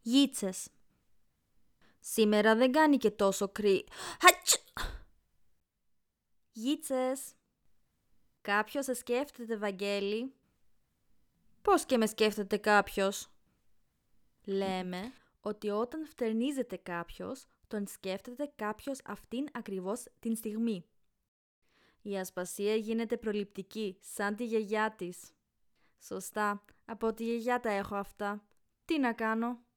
Γίτσες. Σήμερα δεν κάνει και τόσο Γίτσες. Κάποιος σε σκέφτεται, Βαγγέλη? Πώς και με σκέφτεται κάποιος? Λέμε ότι όταν φτερνίζεται κάποιος, τον σκέφτεται κάποιος αυτήν ακριβώς την στιγμή. Η ασπασία γίνεται προληπτική, σαν τη γιαγιά της. Σωστά, από τη γιαγιά τα έχω αυτά. Τι να κάνω?